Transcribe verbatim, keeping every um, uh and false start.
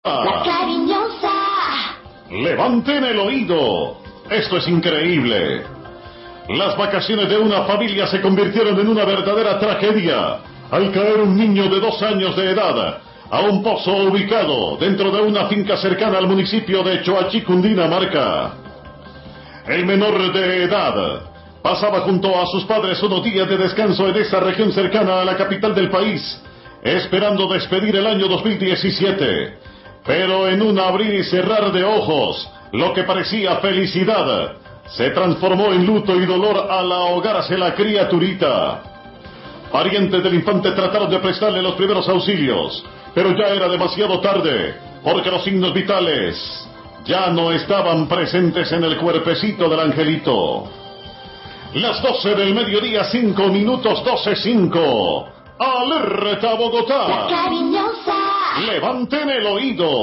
La cariñosa. Levanten el oído. Esto es increíble. Las vacaciones de una familia se convirtieron en una verdadera tragedia al caer un niño de dos años de edad a un pozo ubicado dentro de una finca cercana al municipio de Choachí, Cundinamarca. El menor de edad pasaba junto a sus padres unos días de descanso en esa región cercana a la capital del país, esperando despedir el año dos mil diecisiete. Pero en un abrir y cerrar de ojos, lo que parecía felicidad se transformó en luto y dolor al ahogarse la criaturita. Parientes del infante trataron de prestarle los primeros auxilios, pero ya era demasiado tarde, porque los signos vitales ya no estaban presentes en el cuerpecito del angelito. Las doce del mediodía, cinco minutos, doce cinco. Alerta Bogotá. La cariñosa. Levanten el oído.